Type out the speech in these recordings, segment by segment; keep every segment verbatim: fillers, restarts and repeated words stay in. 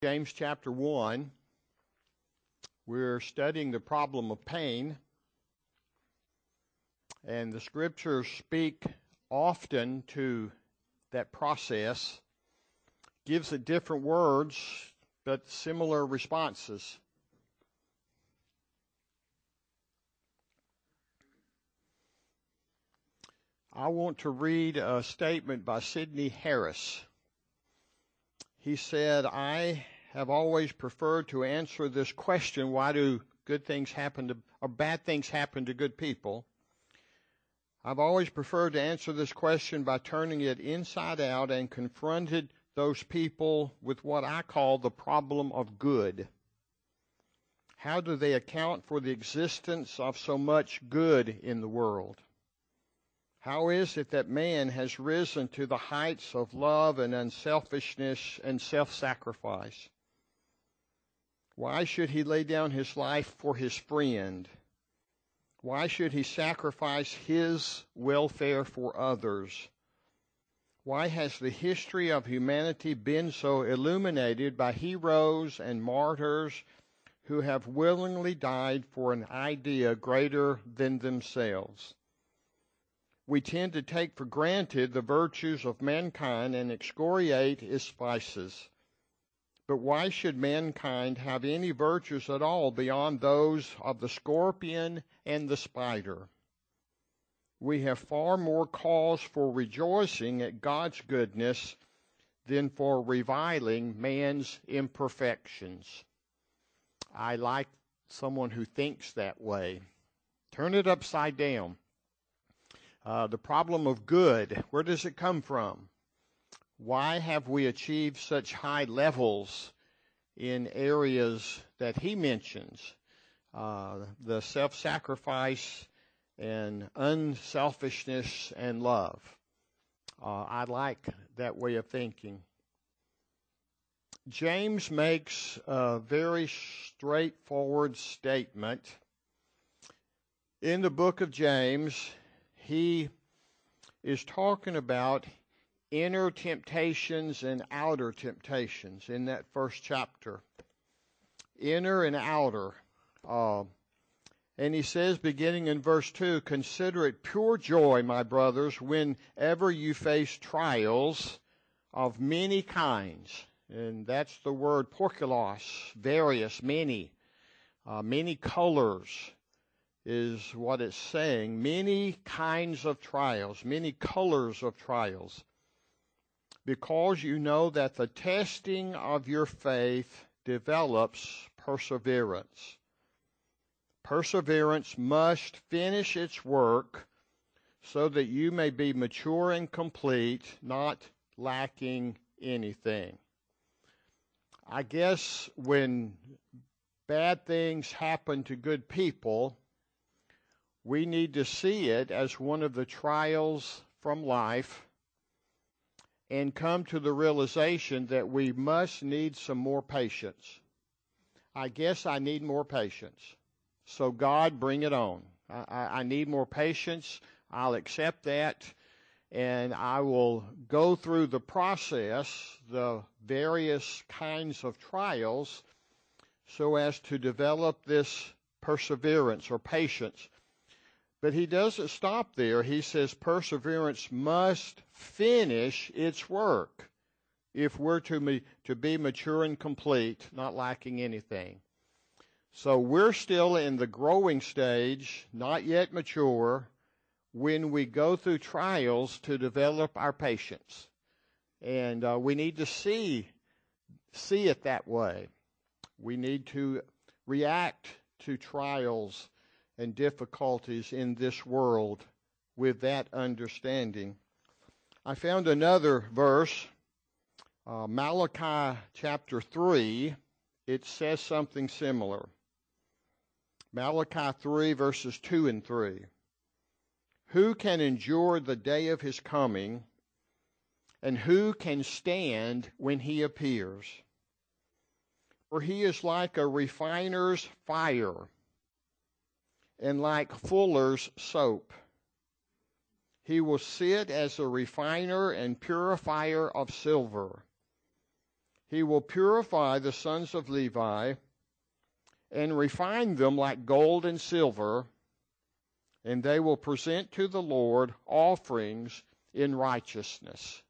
James chapter one. We're studying the problem of pain, and the scriptures speak often to that process, gives it different words, but similar responses. I want to read a statement by Sidney Harris. He said, I have always preferred to answer this question, why do good things happen to, or bad things happen to good people? I've always preferred to answer this question by turning it inside out and confronted those people with what I call the problem of good. How do they account for the existence of so much good in the world? How is it that man has risen to the heights of love and unselfishness and self-sacrifice? Why should he lay down his life for his friend? Why should he sacrifice his welfare for others? Why has the history of humanity been so illuminated by heroes and martyrs who have willingly died for an idea greater than themselves? We tend to take for granted the virtues of mankind and excoriate its vices. But why should mankind have any virtues at all beyond those of the scorpion and the spider? We have far more cause for rejoicing at God's goodness than for reviling man's imperfections. I like someone who thinks that way. Turn it upside down. Uh, the problem of good, where does it come from? Why have we achieved such high levels in areas that he mentions? Uh, the self-sacrifice and unselfishness and love. Uh, I like that way of thinking. James makes a very straightforward statement. In the book of James, he is talking about inner temptations and outer temptations in that first chapter. Inner and outer. Uh, and he says, beginning in verse two, consider it pure joy, my brothers, whenever you face trials of many kinds. And that's the word porkulos, various, many, uh, many colors. Is what it's saying. Many kinds of trials, many colors of trials. Because you know that the testing of your faith develops perseverance. Perseverance must finish its work so that you may be mature and complete, not lacking anything. I guess when bad things happen to good people, we need to see it as one of the trials from life and come to the realization that we must need some more patience. I guess I need more patience. So God, bring it on. I, I, I need more patience. I'll accept that, and I will go through the process, the various kinds of trials, so as to develop this perseverance or patience. But he doesn't stop there. He says perseverance must finish its work if we're to be, to be mature and complete, not lacking anything. So we're still in the growing stage, not yet mature, when we go through trials to develop our patience. And uh, we need to see, see it that way. We need to react to trials and difficulties in this world with that understanding. I found another verse, uh, Malachi chapter three. It says something similar. Malachi three, verses two and three. Who can endure the day of his coming, and who can stand when he appears? For he is like a refiner's fire, and like fuller's soap. He will sit as a refiner and purifier of silver. He will purify the sons of Levi and refine them like gold and silver, and they will present to the Lord offerings in righteousness.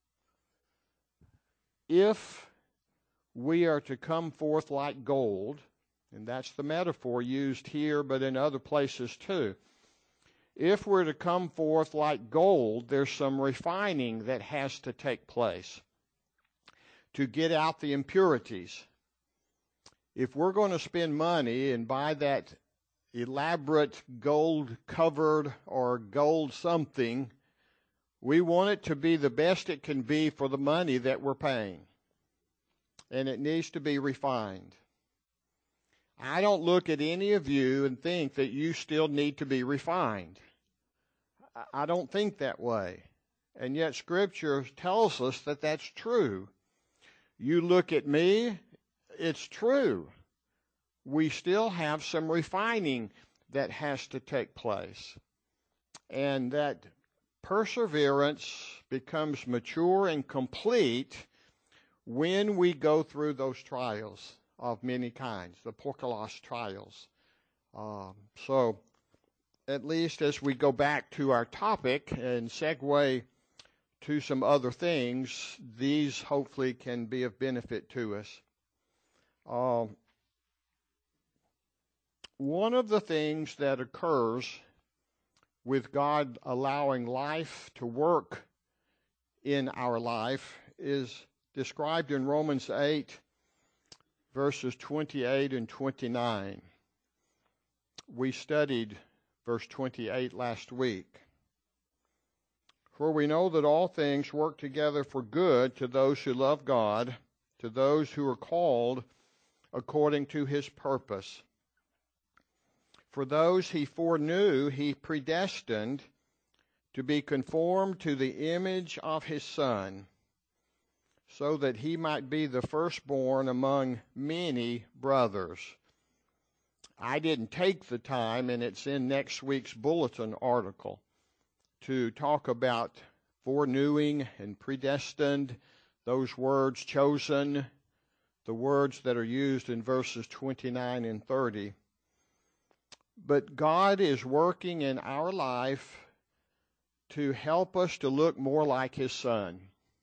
If we are to come forth like gold, and that's the metaphor used here, but in other places too. If we're to come forth like gold, there's some refining that has to take place to get out the impurities. If we're going to spend money and buy that elaborate gold-covered or gold something, we want it to be the best it can be for the money that we're paying. And it needs to be refined. I don't look at any of you and think that you still need to be refined. I don't think that way. And yet Scripture tells us that that's true. You look at me, it's true. We still have some refining that has to take place. And that perseverance becomes mature and complete when we go through those trials of many kinds, the Porkalos trials. Um, so, at least as we go back to our topic and segue to some other things, these hopefully can be of benefit to us. Uh, one of the things that occurs with God allowing life to work in our life is described in Romans eight, verses twenty-eight and twenty-nine. We studied verse twenty-eight last week. For we know that all things work together for good to those who love God, to those who are called according to his purpose. For those he foreknew, he predestined to be conformed to the image of his Son, so that he might be the firstborn among many brothers. I didn't take the time, and it's in next week's bulletin article, to talk about foreknowing and predestined, those words chosen, the words that are used in verses twenty-nine and thirty. But God is working in our life to help us to look more like his Son.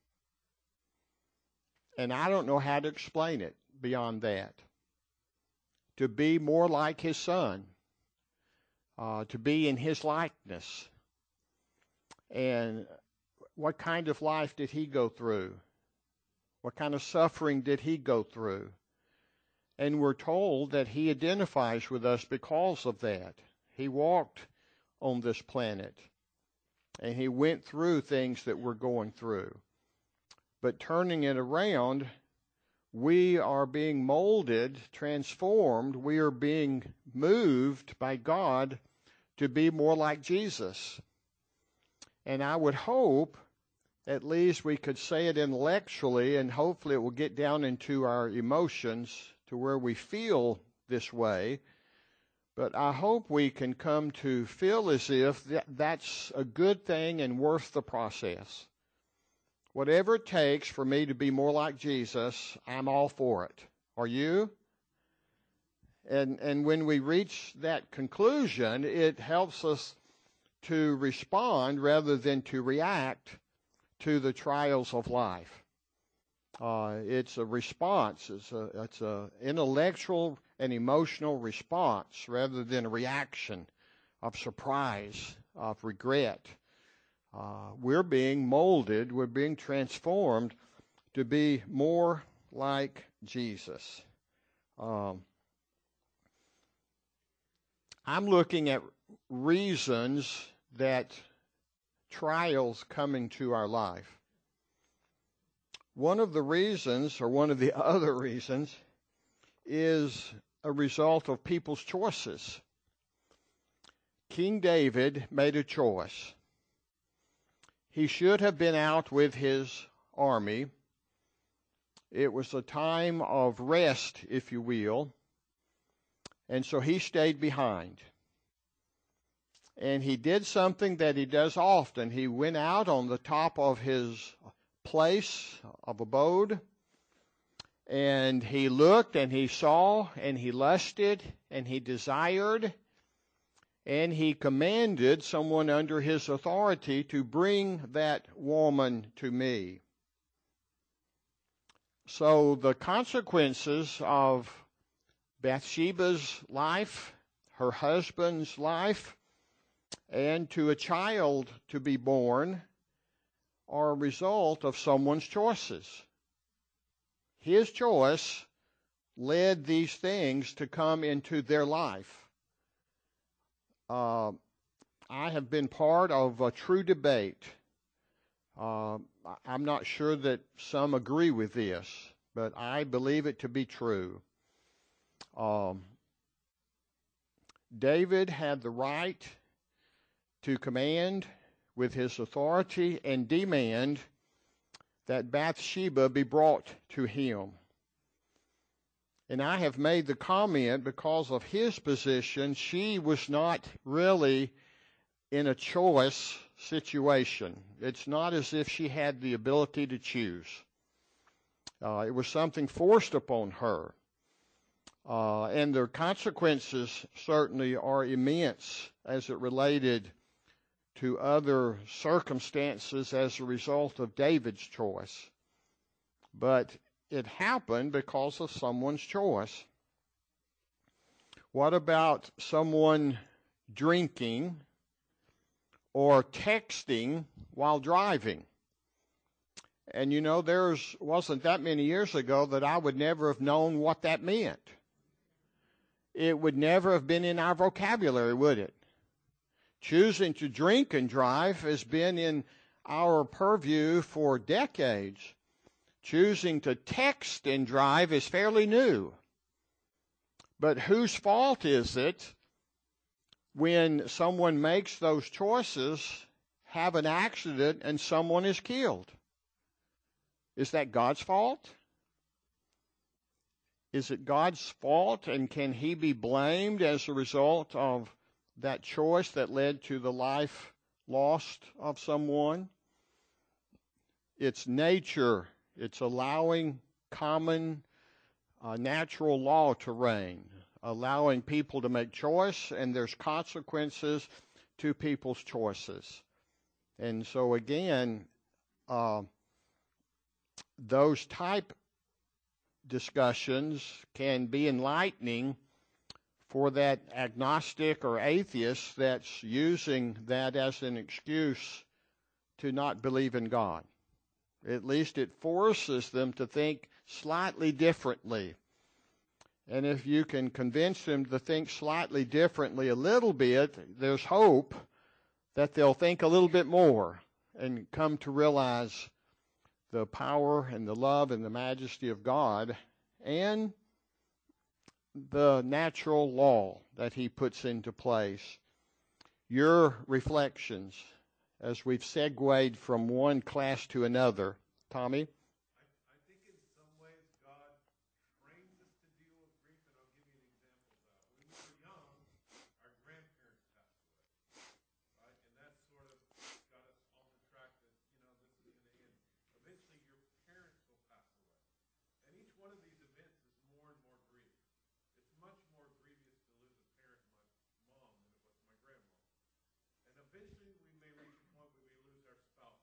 And I don't know how to explain it beyond that. To be more like his Son. Uh, to be in his likeness. And what kind of life did he go through? What kind of suffering did he go through? And we're told that he identifies with us because of that. He walked on this planet. And he went through things that we're going through. But turning it around, we are being molded, transformed. We are being moved by God to be more like Jesus. And I would hope, at least we could say it intellectually, and hopefully it will get down into our emotions to where we feel this way. But I hope we can come to feel as if that, that's a good thing and worth the process. Whatever it takes for me to be more like Jesus, I'm all for it. Are you? And and when we reach that conclusion, it helps us to respond rather than to react to the trials of life. Uh, it's a response. It's a it's a intellectual and emotional response rather than a reaction of surprise, of regret. Uh, we're being molded, we're being transformed to be more like Jesus. Um, I'm looking at reasons that trials come into our life. One of the reasons, or one of the other reasons, is a result of people's choices. King David made a choice. He should have been out with his army. It was a time of rest, if you will. And so he stayed behind. And he did something that he does often. He went out on the top of his place of abode, And he looked and he saw and he lusted and he desired and he commanded someone under his authority to bring that woman to me. So the consequences of Bathsheba's life, her husband's life, and to a child to be born are a result of someone's choices. His choice led these things to come into their life. Uh, I have been part of a true debate. Uh, I'm not sure that some agree with this, but I believe it to be true. Um, David had the right to command with his authority and demand that Bathsheba be brought to him. And I have made the comment because of his position, she was not really in a choice situation. It's not as if she had the ability to choose. Uh, it was something forced upon her. Uh, and the consequences certainly are immense as it related to other circumstances as a result of David's choice. But it happened because of someone's choice. What about someone drinking or texting while driving? And you know, there wasn't that many years ago that I would never have known what that meant. It would never have been in our vocabulary, would it? Choosing to drink and drive has been in our purview for decades. Choosing to text and drive is fairly new. But whose fault is it when someone makes those choices, have an accident, and someone is killed? Is that God's fault? Is it God's fault, and can he be blamed as a result of that choice that led to the life lost of someone? It's nature. It's allowing common uh, natural law to reign, allowing people to make choice, and there's consequences to people's choices. And so again, uh, those type discussions can be enlightening for that agnostic or atheist that's using that as an excuse to not believe in God. At least it forces them to think slightly differently. And if you can convince them to think slightly differently a little bit, there's hope that they'll think a little bit more and come to realize the power and the love and the majesty of God and the natural law that he puts into place. Your reflections as we've segued from one class to another. Tommy? I, I think in some ways God trains us to deal with grief, and I'll give you an example of that. When we were young, our grandparents passed away, right? And that sort of got us on the track that, you know, this is going to end. Eventually, your parents will pass away. And each one of these events is more and more grievous. It's much more grievous to lose a parent, my mom, than it was my grandma. And eventually, we may reach a point where we lose our spouse,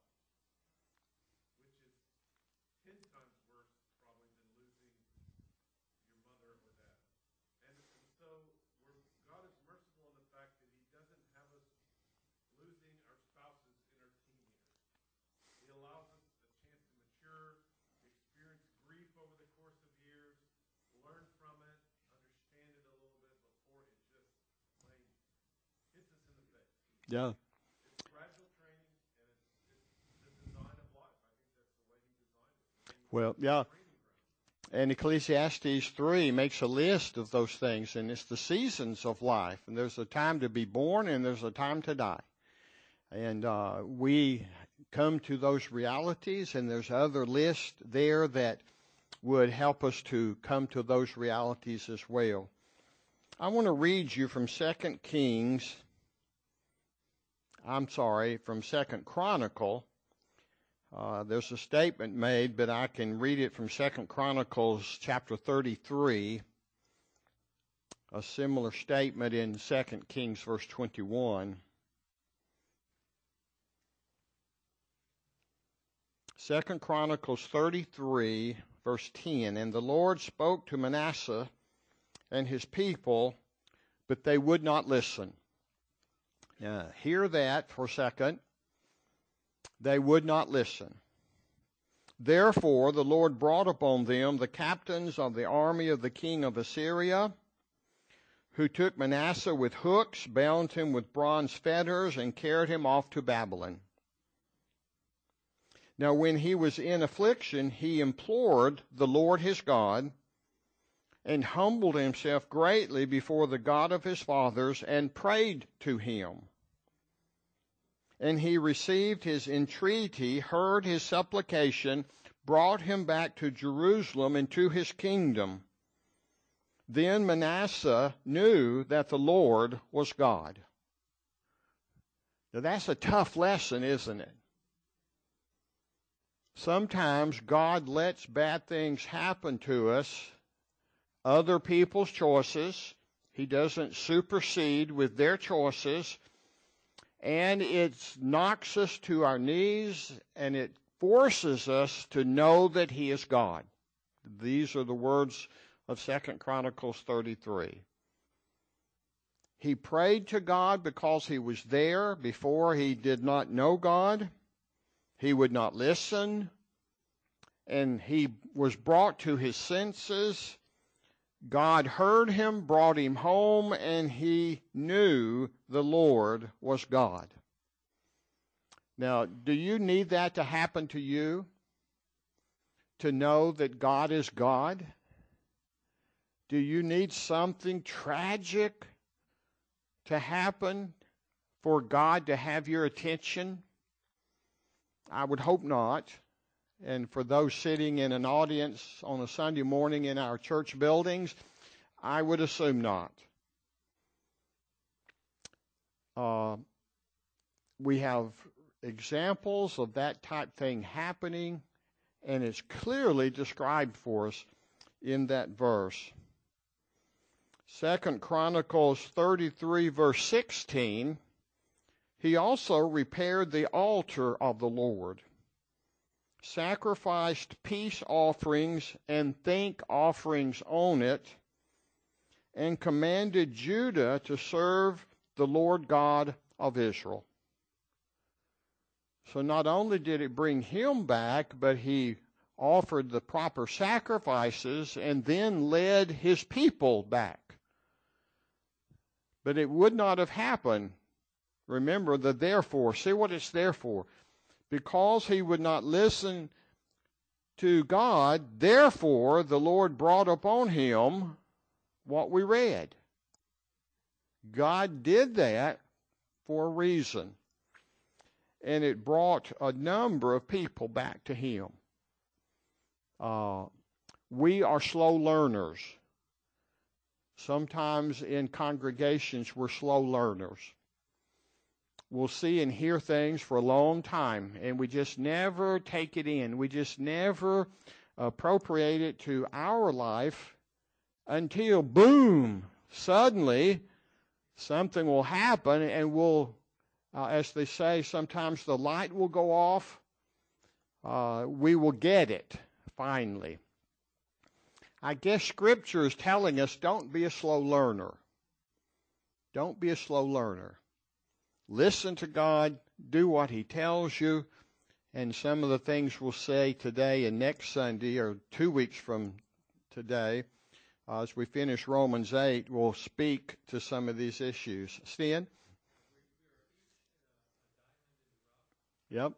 which is ten times worse probably than losing your mother or dad. And, and so we're, God is merciful in the fact that he doesn't have us losing our spouses in our teen years. He allows us a chance to mature, experience grief over the course of years, learn from it, understand it a little bit before it just plain hits us in the face. Yeah. It's gradual training, and it's, it's the design of life. I think that's the way he designed it. And Well, yeah. And Ecclesiastes three makes a list of those things, and it's the seasons of life. And there's a time to be born, and there's a time to die. And uh, we come to those realities, and there's other lists there that would help us to come to those realities as well. I want to read you from Second Kings, I'm sorry, from Second Chronicle, Uh, there's a statement made, but I can read it from Second Chronicles chapter thirty-three. A similar statement in Second Kings verse twenty-one. Second Chronicles thirty-three verse ten. And the Lord spoke to Manasseh and his people, but they would not listen. Now, hear that for a second. They would not listen. Therefore the Lord brought upon them the captains of the army of the king of Assyria, who took Manasseh with hooks, bound him with bronze fetters, and carried him off to Babylon. Now when he was in affliction, he implored the Lord his God, and humbled himself greatly before the God of his fathers, and prayed to him. And he received his entreaty, heard his supplication, brought him back to Jerusalem and to his kingdom. Then Manasseh knew that the Lord was God. Now that's a tough lesson, isn't it? Sometimes God lets bad things happen to us, other people's choices. He doesn't supersede with their choices. And it knocks us to our knees, and it forces us to know that he is God. These are the words of Second Chronicles thirty-three. He prayed to God because he was there. Before, he did not know God. He would not listen. And he was brought to his senses. God heard him, brought him home, and he knew the Lord was God. Now, do you need that to happen to you? To know that God is God? Do you need something tragic to happen for God to have your attention? I would hope not. And for those sitting in an audience on a Sunday morning in our church buildings, I would assume not. Uh, we have examples of that type thing happening, and it's clearly described for us in that verse. Second Chronicles thirty-three, verse sixteen, he also repaired the altar of the Lord, sacrificed peace offerings and thank offerings on it, and commanded Judah to serve the Lord God of Israel. So not only did it bring him back, but he offered the proper sacrifices and then led his people back. But it would not have happened. Remember the therefore. See what it's there for. Because he would not listen to God, therefore the Lord brought upon him what we read. God did that for a reason. And it brought a number of people back to him. Uh, we are slow learners. Sometimes in congregations we're slow learners. We'll see and hear things for a long time, and we just never take it in. We just never appropriate it to our life until, boom, suddenly something will happen, and we'll, uh, as they say, sometimes the light will go off. Uh, we will get it, finally. I guess Scripture is telling us, don't be a slow learner. Don't be a slow learner. Listen to God, do what he tells you, and some of the things we'll say today and next Sunday, or two weeks from today, uh, as we finish Romans eight, we'll speak to some of these issues. Stan? Yep.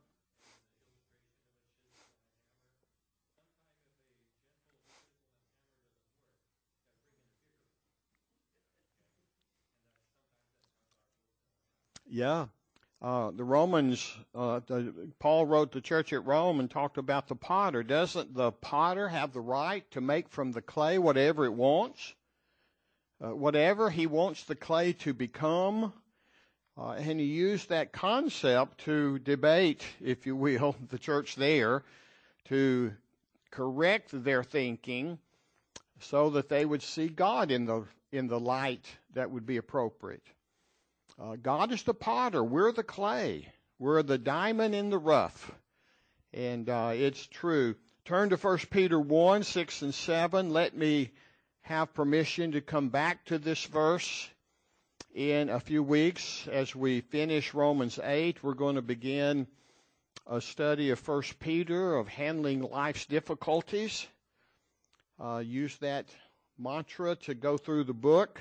Yeah. Uh, the Romans, uh, the, Paul wrote the church at Rome and talked about the potter. Doesn't the potter have the right to make from the clay whatever it wants? Uh, whatever he wants the clay to become? Uh, and he used that concept to debate, if you will, the church there, to correct their thinking so that they would see God in the in the light that would be appropriate. Uh, God is the potter. We're the clay. We're the diamond in the rough. And uh, it's true. Turn to First Peter one, six and seven. Let me have permission to come back to this verse in a few weeks. As we finish Romans eight, we're going to begin a study of First Peter, of handling life's difficulties. Uh, use that mantra to go through the book.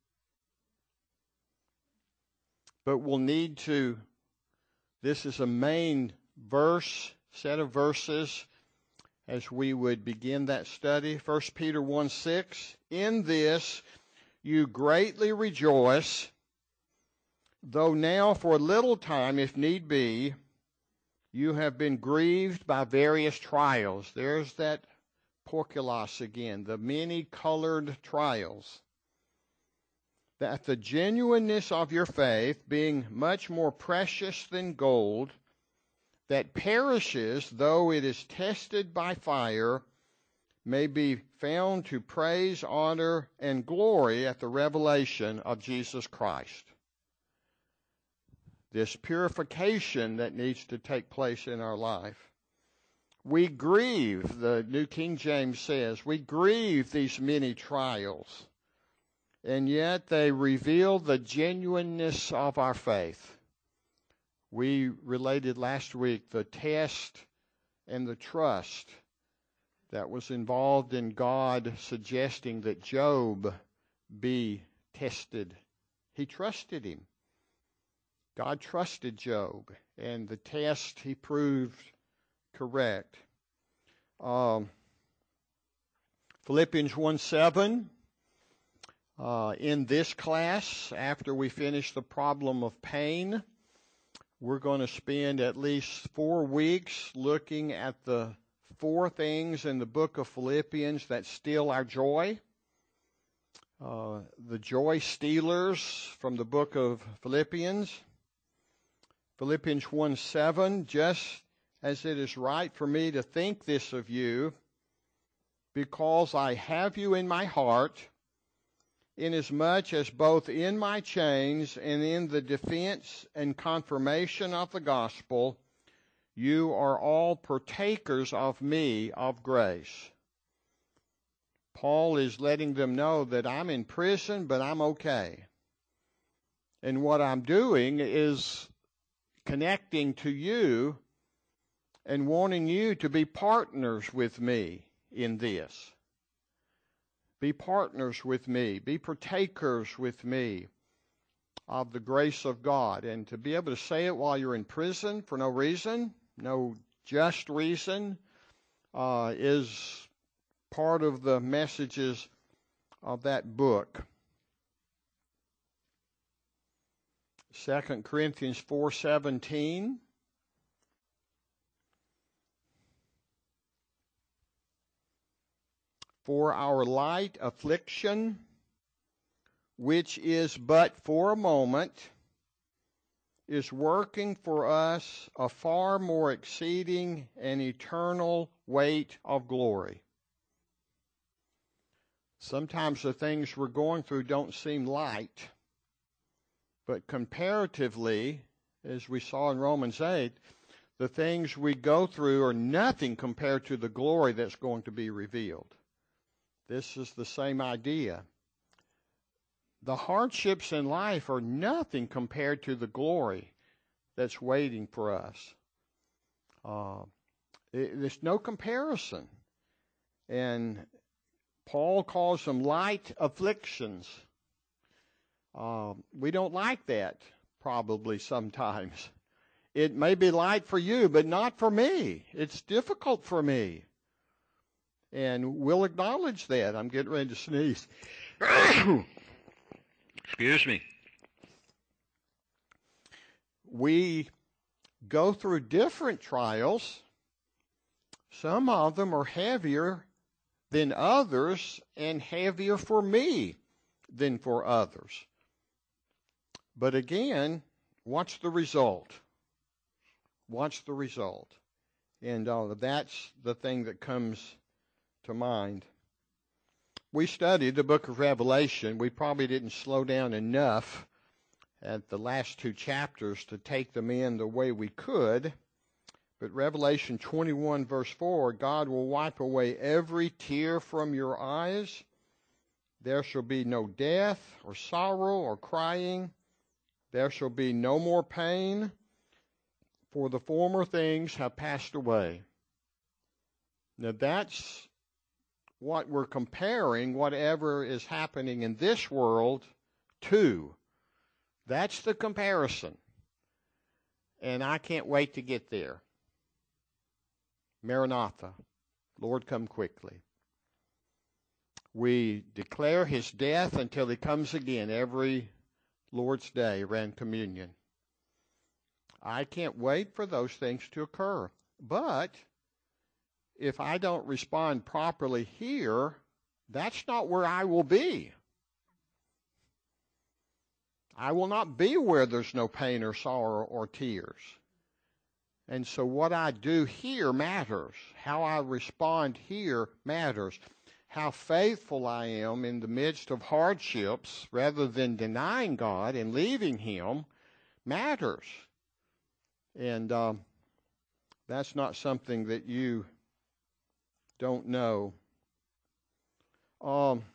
But we'll need to, this is a main verse, set of verses, as we would begin that study. First Peter one, six. In this you greatly rejoice, though now for a little time, if need be, you have been grieved by various trials. There's that porculos again, the many-colored trials. That the genuineness of your faith, being much more precious than gold, that perishes though it is tested by fire, may be found to praise, honor, and glory at the revelation of Jesus Christ. This purification that needs to take place in our life. We grieve, the New King James says, we grieve these many trials, and yet they reveal the genuineness of our faith. We related last week the test and the trust that was involved in God suggesting that Job be tested. He trusted him. God trusted Job, and the test he proved correct. Um, Philippians one seven. Uh, in this class, after we finish the problem of pain, we're going to spend at least four weeks looking at the four things in the book of Philippians that steal our joy. Uh, the joy stealers from the book of Philippians. Philippians one seven, just as it is right for me to think this of you, because I have you in my heart, inasmuch as both in my chains and in the defense and confirmation of the gospel, you are all partakers of me of grace. Paul is letting them know that I'm in prison, but I'm okay. And what I'm doing is connecting to you and wanting you to be partners with me in this. Be partners with me. Be partakers with me of the grace of God. And to be able to say it while you're in prison for no reason, no just reason, uh, is part of the messages of that book. Second Corinthians four seventeen. For our light affliction, which is but for a moment, is working for us a far more exceeding and eternal weight of glory. Sometimes the things we're going through don't seem light, but comparatively, as we saw in Romans eight, the things we go through are nothing compared to the glory that's going to be revealed. This is the same idea. The hardships in life are nothing compared to the glory that's waiting for us. Uh, it, there's no comparison. And Paul calls them light afflictions. Uh, we don't like that, probably sometimes. It may be light for you, but not for me. It's difficult for me. And we'll acknowledge that. I'm getting ready to sneeze. Excuse me. We go through different trials. Some of them are heavier than others and heavier for me than for others. But again, what's the result? What's the result? And uh, that's the thing that comes to mind. We studied the book of Revelation. We probably didn't slow down enough at the last two chapters to take them in the way we could. But Revelation twenty-one, verse four, God will wipe away every tear from your eyes. There shall be no death or sorrow or crying. There shall be no more pain, for the former things have passed away. Now that's what we're comparing whatever is happening in this world to. That's the comparison. And I can't wait to get there. Maranatha, Lord, come quickly. We declare his death until he comes again every Lord's Day around communion. I can't wait for those things to occur. But if I don't respond properly here, that's not where I will be. I will not be where there's no pain or sorrow or tears. And so what I do here matters. How I respond here matters. How faithful I am in the midst of hardships rather than denying God and leaving him matters. And um, that's not something that you don't know. Um,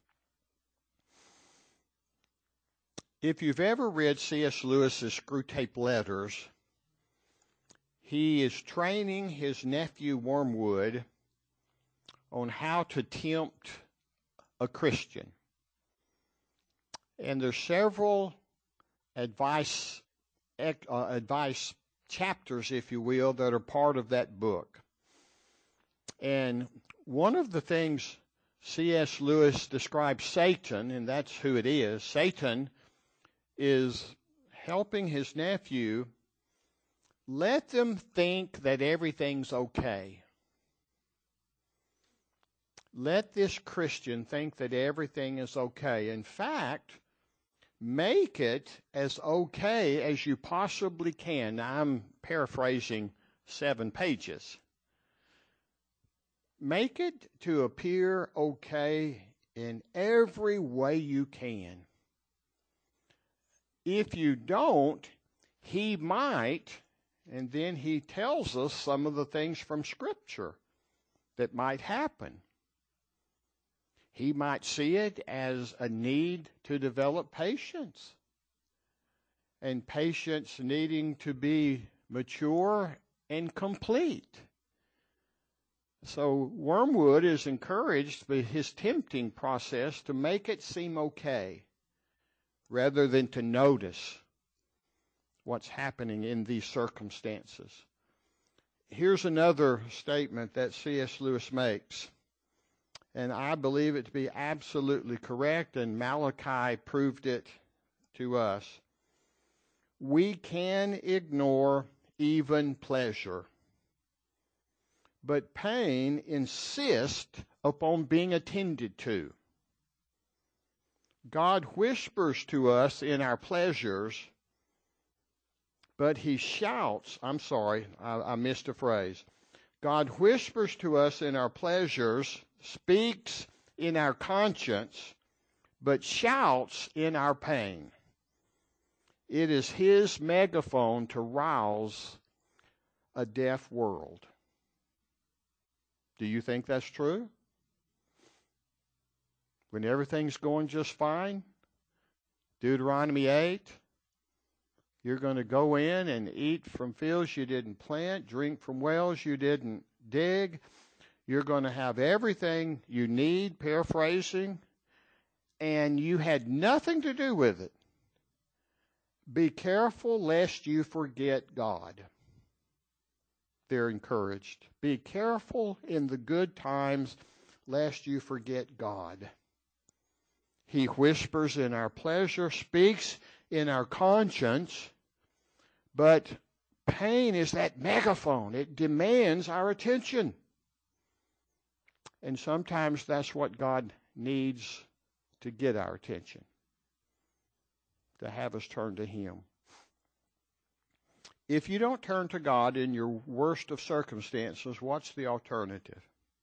if you've ever read C S Lewis's Screwtape Letters, he is training his nephew Wormwood on how to tempt a Christian. And there's several advice, uh, advice chapters, if you will, that are part of that book. And one of the things C S Lewis describes Satan, and that's who it is, Satan is helping his nephew let them think that everything's okay. Let this Christian think that everything is okay. In fact, make it as okay as you possibly can. Now, I'm paraphrasing seven pages. Make it to appear okay in every way you can. If you don't, he might, and then he tells us some of the things from Scripture that might happen. He might see it as a need to develop patience, and patience needing to be mature and complete. So Wormwood is encouraged by his tempting process to make it seem okay rather than to notice what's happening in these circumstances. Here's another statement that C S Lewis makes, and I believe it to be absolutely correct, and Malachi proved it to us. We can ignore even pleasure, but pain insists upon being attended to. God whispers to us in our pleasures, but he shouts, I'm sorry, I, I missed a phrase. God whispers to us in our pleasures, speaks in our conscience, but shouts in our pain. It is his megaphone to rouse a deaf world. Do you think that's true? When everything's going just fine, Deuteronomy eight, you're going to go in and eat from fields you didn't plant, drink from wells you didn't dig. You're going to have everything you need, paraphrasing, and you had nothing to do with it. Be careful lest you forget God. They're encouraged. Be careful in the good times lest you forget God. He whispers in our pleasure, speaks in our conscience, but pain is that megaphone. It demands our attention. And sometimes that's what God needs to get our attention, to have us turn to him. If you don't turn to God in your worst of circumstances, what's the alternative?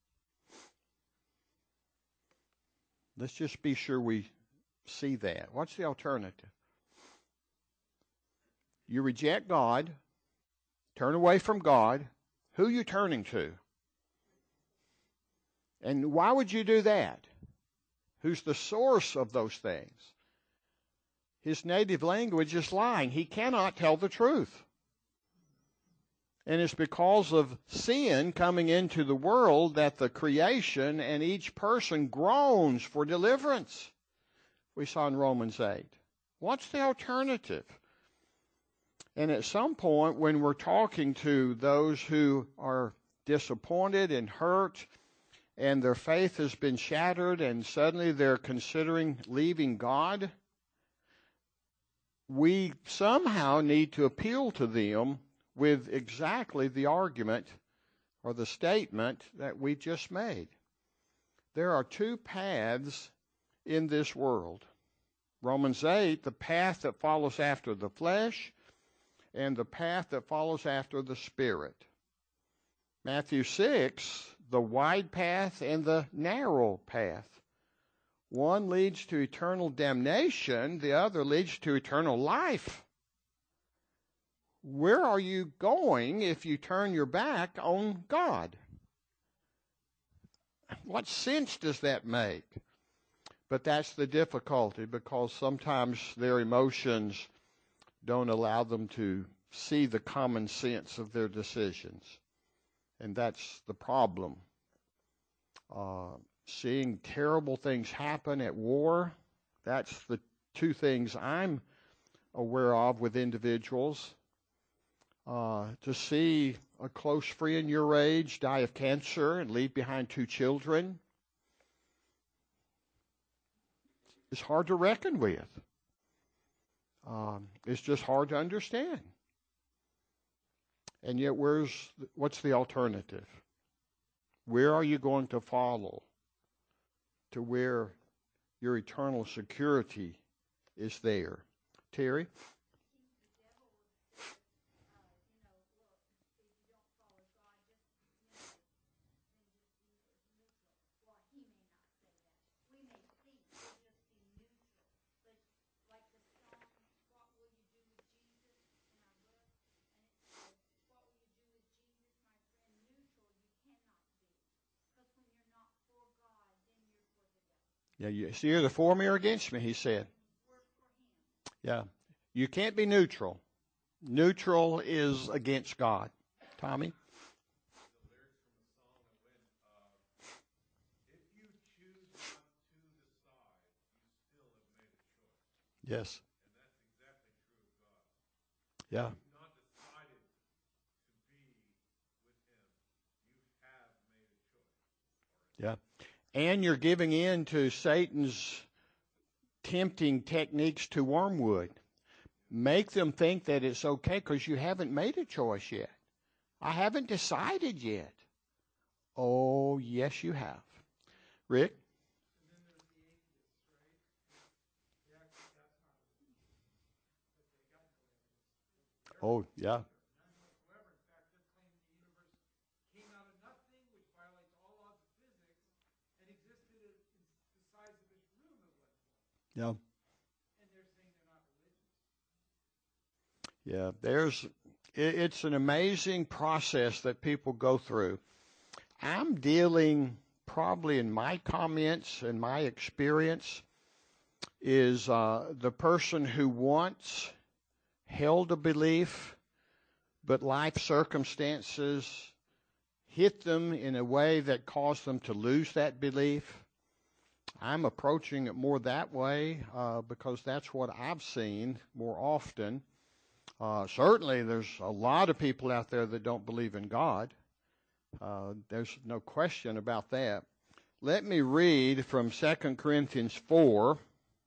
Let's just be sure we see that. What's the alternative? You reject God, turn away from God. Who are you turning to? And why would you do that? Who's the source of those things? His native language is lying. He cannot tell the truth. And it's because of sin coming into the world that the creation and each person groans for deliverance. We saw in Romans eight. What's the alternative? And at some point when we're talking to those who are disappointed and hurt and their faith has been shattered and suddenly they're considering leaving God, we somehow need to appeal to them with exactly the argument or the statement that we just made. There are two paths in this world. Romans eight, the path that follows after the flesh and the path that follows after the Spirit. Matthew six, the wide path and the narrow path. One leads to eternal damnation, the other leads to eternal life. Where are you going if you turn your back on God? What sense does that make? But that's the difficulty, because sometimes their emotions don't allow them to see the common sense of their decisions. And that's the problem. Uh, seeing terrible things happen at war, that's the two things I'm aware of with individuals. Uh, to see a close friend your age die of cancer and leave behind two children is hard to reckon with. Um, it's just hard to understand. And yet, where's what's the alternative? Where are you going to follow to where your eternal security is there? Terry? Yeah, you, so you're either for me or against me, he said. Yeah. You can't be neutral. Neutral is against God. Tommy? Yes. And that's exactly true of God. Yeah. You've not decided to be with him. You have made a choice. Yeah. And you're giving in to Satan's tempting techniques to wormwood. Make them think that it's okay because you haven't made a choice yet. I haven't decided yet. Oh, yes, you have. Rick? Oh, yeah. Yeah. Yeah, there's, it, it's an amazing process that people go through. I'm dealing, probably in my comments and my experience, is uh, the person who once held a belief, but life circumstances hit them in a way that caused them to lose that belief. I'm approaching it more that way uh, because that's what I've seen more often. Uh, certainly, there's a lot of people out there that don't believe in God. Uh, there's no question about that. Let me read from Second Corinthians four,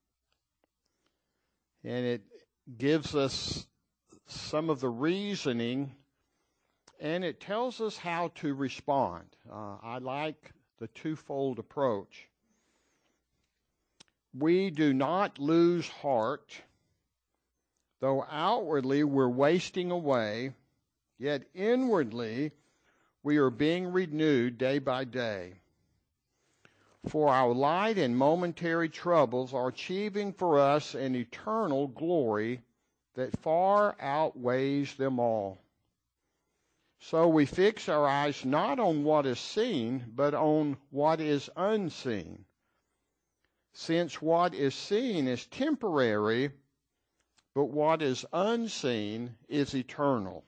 and it gives us some of the reasoning, and it tells us how to respond. Uh, I like the twofold approach. We do not lose heart Though outwardly we're wasting away, yet inwardly we are being renewed day by day. For our light and momentary troubles are achieving for us an eternal glory that far outweighs them all. So we fix our eyes not on what is seen, but on what is unseen. Since what is seen is temporary, but what is unseen is eternal.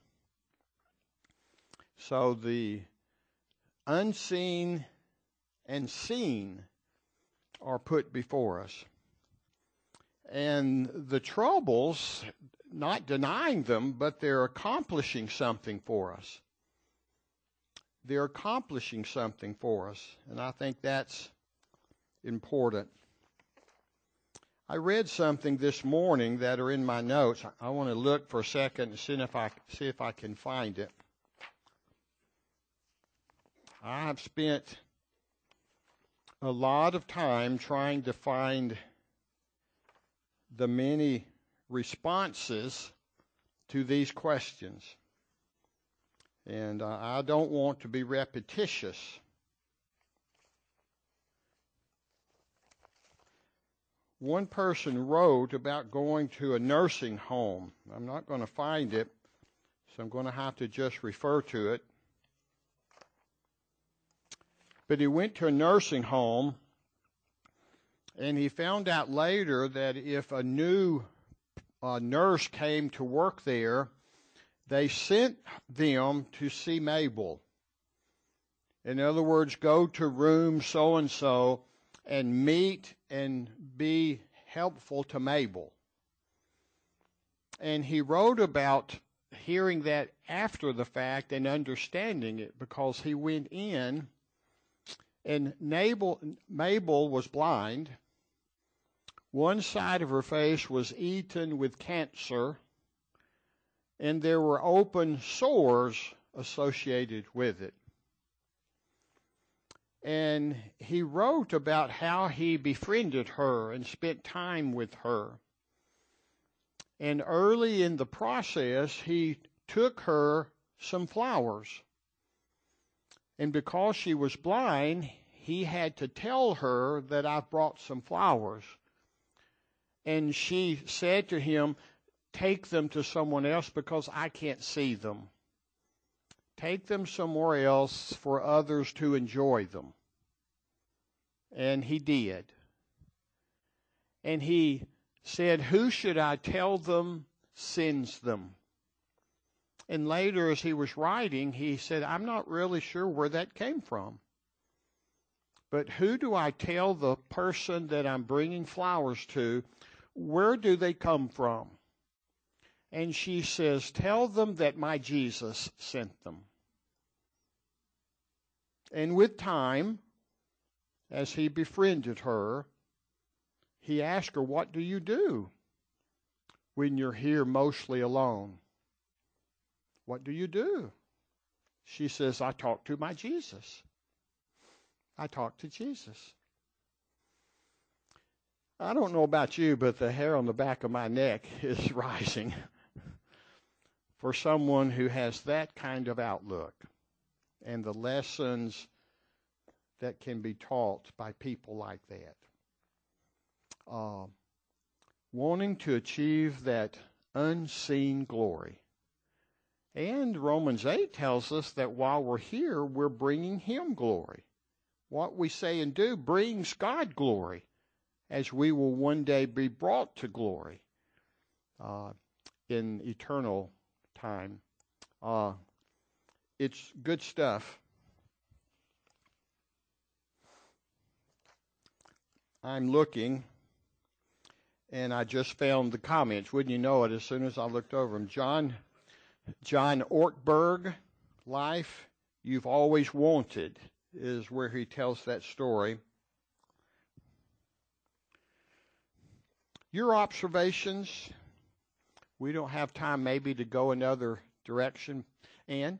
So the unseen and seen are put before us. And the troubles, not denying them, but they're accomplishing something for us. They're accomplishing something for us. And I think that's important. I read something this morning that are in my notes. I want to look for a second and see if I, see if I can find it. I have spent a lot of time trying to find the many responses to these questions. And uh, I don't want to be repetitious. One person wrote about going to a nursing home. I'm not going to find it, so I'm going to have to just refer to it. But he went to a nursing home, and he found out later that if a new uh, nurse came to work there, they sent them to see Mabel. In other words, go to room so-and-so and meet and be helpful to Mabel. And he wrote about hearing that after the fact and understanding it, because he went in and Mabel, Mabel was blind. One side of her face was eaten with cancer, and there were open sores associated with it. And he wrote about how he befriended her and spent time with her. And early in the process, he took her some flowers. And because she was blind, he had to tell her that I brought some flowers. And she said to him, take them to someone else because I can't see them. Take them somewhere else for others to enjoy them. And he did. And he said, who should I tell them sends them? And later, as he was writing, he said, I'm not really sure where that came from. But who do I tell the person that I'm bringing flowers to? Where do they come from? And she says, tell them that my Jesus sent them. And with time, as he befriended her, he asked her, what do you do when you're here mostly alone? What do you do? She says, I talk to my Jesus. I talk to Jesus. I don't know about you, but the hair on the back of my neck is rising for someone who has that kind of outlook and the lessons that can be taught by people like that. Uh, wanting to achieve that unseen glory. And Romans eight tells us that while we're here, we're bringing him glory. What we say and do brings God glory, as we will one day be brought to glory uh, in eternal time. Uh, it's good stuff. I'm looking, and I just found the comments. Wouldn't you know it, as soon as I looked over them. John, John Ortberg, Life You've Always Wanted, is where he tells that story. Your observations, we don't have time maybe to go another direction. Ann?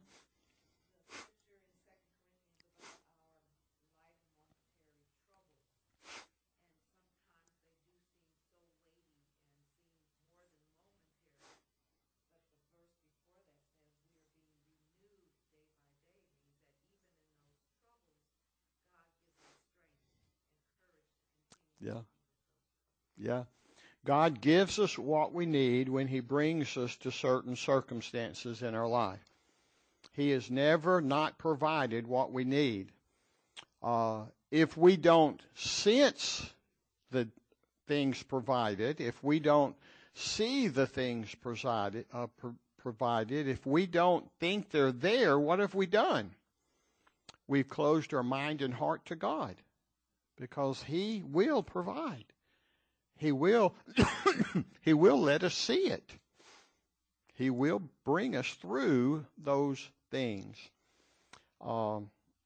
Yeah. Yeah. God gives us what we need when He brings us to certain circumstances in our life. He has never not provided what we need. Uh, if we don't sense the things provided, if we don't see the things provided, uh, pro- provided, if we don't think they're there, what have we done? We've closed our mind and heart to God, because He will provide. He will, He will let us see it. He will bring us through those things. Um,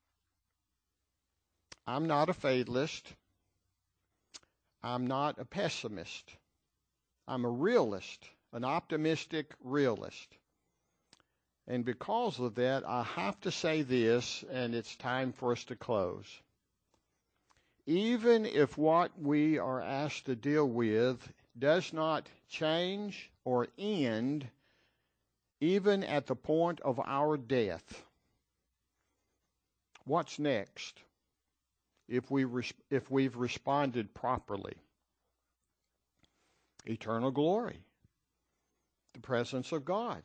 I'm not a fatalist. I'm not a pessimist. I'm a realist, an optimistic realist. And because of that, I have to say this, and it's time for us to close. Even if what we are asked to deal with does not change or end, even at the point of our death, what's next if we res- if we've responded properly? Eternal glory, the presence of God,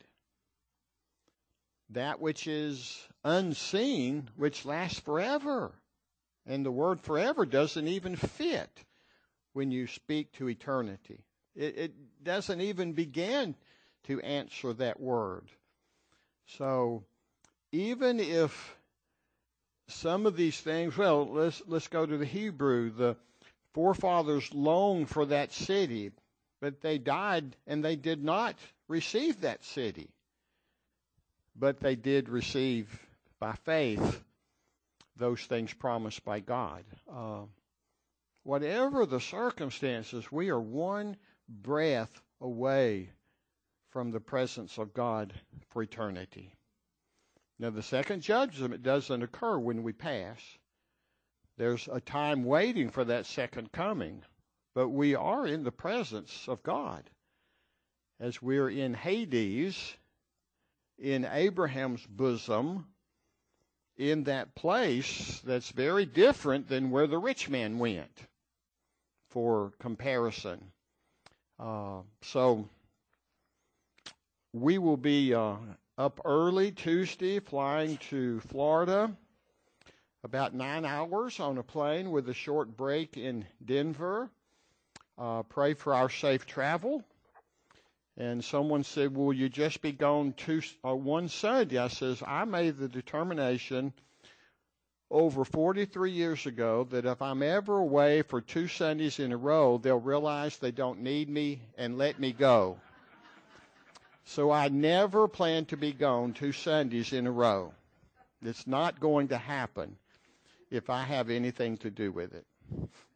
that which is unseen, which lasts forever. And the word forever doesn't even fit when you speak to eternity. It, it doesn't even begin to answer that word. So even if some of these things, well, let's let's go to the Hebrew. The forefathers longed for that city, but they died and they did not receive that city. But they did receive by faith those things promised by God. Uh, whatever the circumstances, we are one breath away from the presence of God for eternity. Now, the second judgment doesn't occur when we pass. There's a time waiting for that second coming, but we are in the presence of God as we're in Hades, in Abraham's bosom, in that place that's very different than where the rich man went, for comparison. Uh, so we will be uh, up early Tuesday, flying to Florida, about nine hours on a plane with a short break in Denver. Uh, pray for our safe travel. And someone said, will you just be gone two, uh, one Sunday? I says, I made the determination over forty-three years ago that if I'm ever away for two Sundays in a row, they'll realize they don't need me and let me go. So I never plan to be gone two Sundays in a row. It's not going to happen if I have anything to do with it.